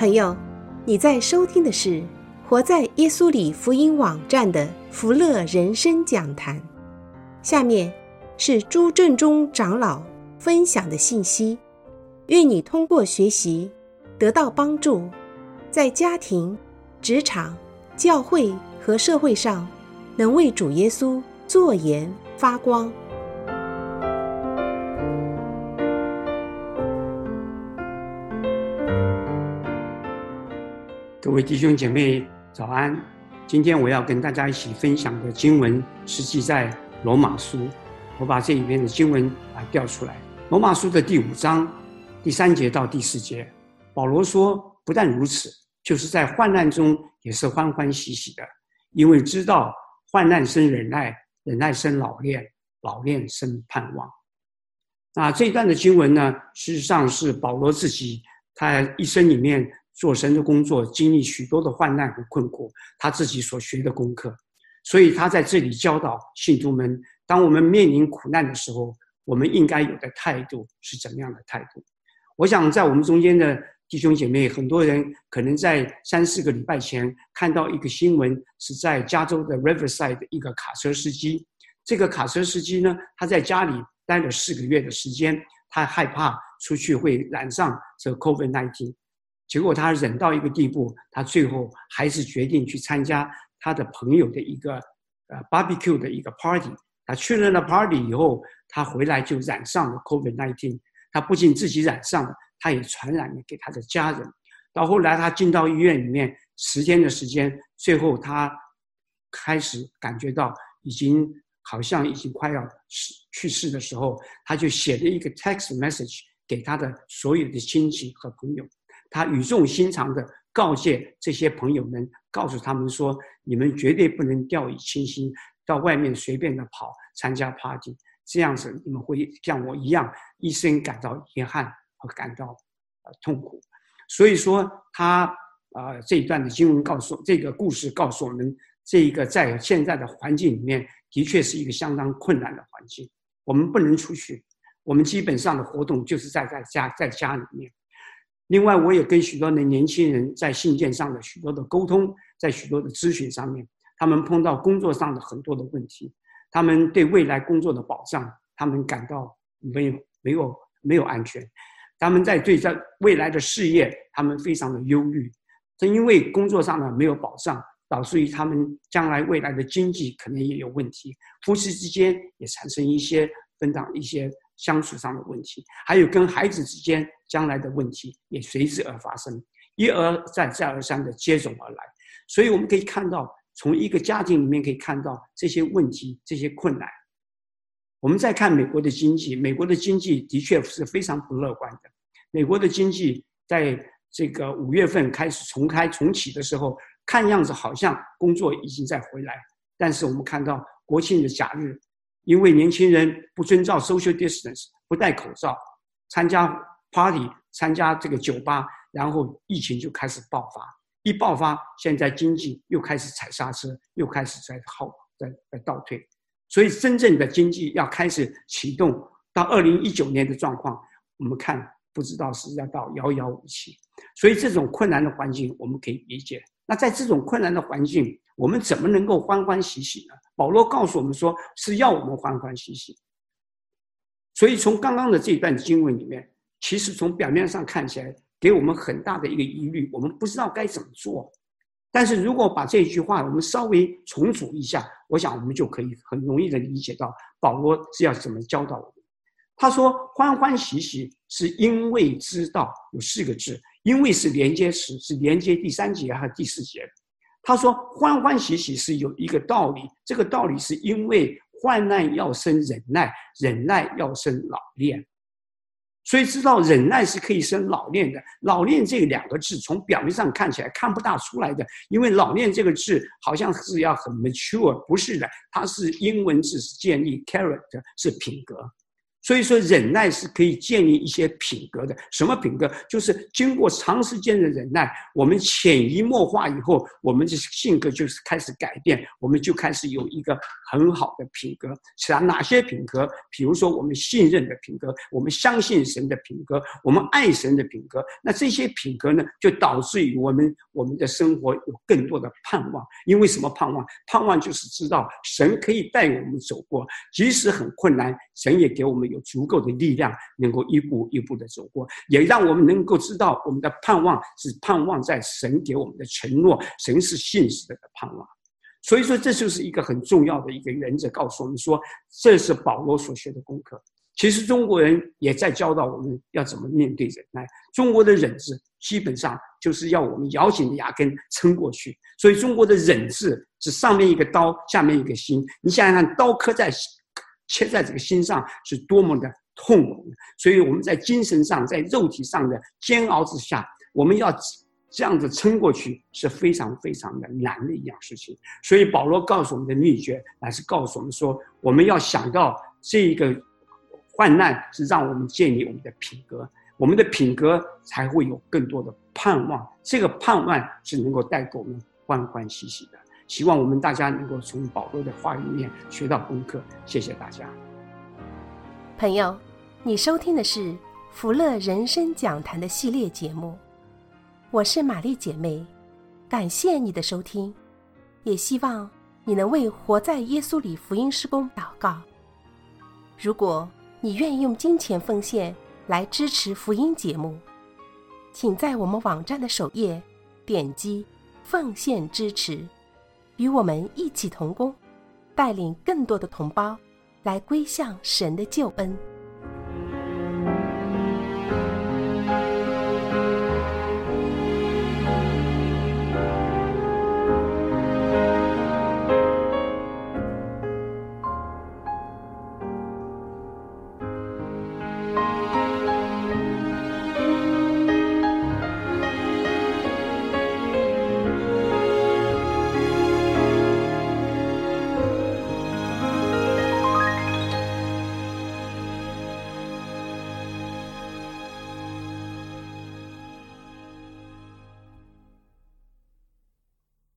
朋友，你在收听的是活在耶稣里福音网站的福乐人生讲坛。下面是朱正忠长老分享的信息，愿你通过学习得到帮助，在家庭、职场、教会和社会上能为主耶稣作盐发光。 各位弟兄姐妹早安，今天我要跟大家一起分享的经文是记在罗马书。我把这一篇的经文调出来，罗马书的第5章第3节到第4节，保罗说，不但如此，就是在患难中也是欢欢喜喜的，因为知道患难生忍耐，忍耐生老练，老练生盼望。那这一段的经文呢，事实上是保罗自己他一生里面做神的工作，经历许多的患难和困苦，他自己所学的功课。所以他在这里教导信徒们，当我们面临苦难的时候，我们应该有的态度是怎么样的态度。我想在我们中间的弟兄姐妹，很多人可能在3-4个礼拜前看到一个新闻，是在加州的 Riverside 的一个卡车司机。这个卡车司机呢，他在家里待了4个月的时间，他害怕出去会染上这个 COVID-19，结果他忍到一个地步，他最后还是决定去参加他的朋友的一个barbecue 的一个 party。他去了那 party 以后，他回来就染上了 COVID-19。他不仅自己染上了，他也传染了给他的家人。到后来他进到医院里面10天的时间，最后他开始感觉到好像已经快要去世的时候，他就写了一个 text message 给他的所有的亲戚和朋友。他语重心长地告诫这些朋友们，告诉他们说，你们绝对不能掉以轻心，到外面随便的跑参加 party， 这样子你们会像我一样一生感到遗憾和感到痛苦。所以说他这一段的经文这个故事告诉我们，这一个在现在的环境里面的确是一个相当困难的环境。我们不能出去，我们基本上的活动就是在家里面。另外我也跟许多的年轻人在信件上的许多的沟通，在许多的咨询上面，他们碰到工作上的很多的问题，他们对未来工作的保障，他们感到没有安全，他们对未来的事业，他们非常的忧虑，正因为工作上呢没有保障，导致于他们将来未来的经济可能也有问题，夫妻之间也产生一些相处上的问题，还有跟孩子之间将来的问题也随之而发生，一而再再而三的接踵而来。所以我们可以看到，从一个家庭里面可以看到这些问题，这些困难。我们再看美国的经济，美国的经济的确是非常不乐观的。美国的经济在这个5月份开始重启的时候，看样子好像工作已经在回来，但是我们看到国庆的假日，因为年轻人不遵照 social distance， 不戴口罩，参加 party， 参加这个酒吧，然后疫情就开始爆发。一爆发，现在经济又开始踩刹车，又开始在倒退。所以真正的经济要开始启动，到2019年的状况，我们看不知道是要到遥遥无期。所以这种困难的环境我们可以理解。那在这种困难的环境，我们怎么能够欢欢喜喜呢？保罗告诉我们说，是要我们欢欢喜喜。所以从刚刚的这一段经文里面，其实从表面上看起来给我们很大的一个疑虑，我们不知道该怎么做。但是如果把这句话我们稍微重组一下，我想我们就可以很容易的理解到保罗是要怎么教导我们。他说欢欢喜喜是因为知道，有4个字，因为是连接词，是连接第3节和第4节。他说欢欢喜喜是有一个道理，这个道理是因为患难要生忍耐，忍耐要生老练。所以知道忍耐是可以生老练的。老练这2个字从表面上看起来看不大出来的，因为老练这个字好像是要很 mature， 不是的，它是英文字，是建立 character， 是品格。 所以说忍耐是可以建立一些品格的。什么品格？就是经过长时间的忍耐，我们潜移默化以后，我们的性格就是开始改变，我们就开始有一个很好的品格。是啊，哪些品格？比如说我们信任的品格，我们相信神的品格，我们爱神的品格。那这些品格呢，就导致于我们的生活有更多的盼望。因为什么盼望？盼望就是知道神可以带我们走过，即使很困难，神也给我们有足够的力量，能够一步一步的走过，也让我们能够知道我们的盼望是盼望在神给我们的承诺，神是信实的盼望。所以说这就是一个很重要的一个原则，告诉我们说，这是保罗所学的功课。其实中国人也在教导我们要怎么面对忍耐。中国的忍字基本上就是要我们咬紧牙根撑过去。所以中国的忍字是上面一个刀，下面一个心。你想想看，刀切在这个心上是多么的痛苦。所以我们在精神上，在肉体上的煎熬之下，我们要这样子撑过去是非常非常的难的一样事情。所以保罗告诉我们的秘诀，乃是告诉我们说，我们要想到这一个患难是让我们建立我们的品格，我们的品格才会有更多的盼望，这个盼望是能够带给我们欢欢喜喜的。希望我们大家能够从保罗的话语里面学到功课。谢谢大家。 朋友，你收听的是福乐人生讲坛的系列节目，我是玛丽姐妹，感谢你的收听，也希望你能为活在耶稣里福音事工祷告。如果你愿意用金钱奉献来支持福音节目，请在我们网站的首页点击奉献支持，与我们一起同工，带领更多的同胞来归向神的救恩。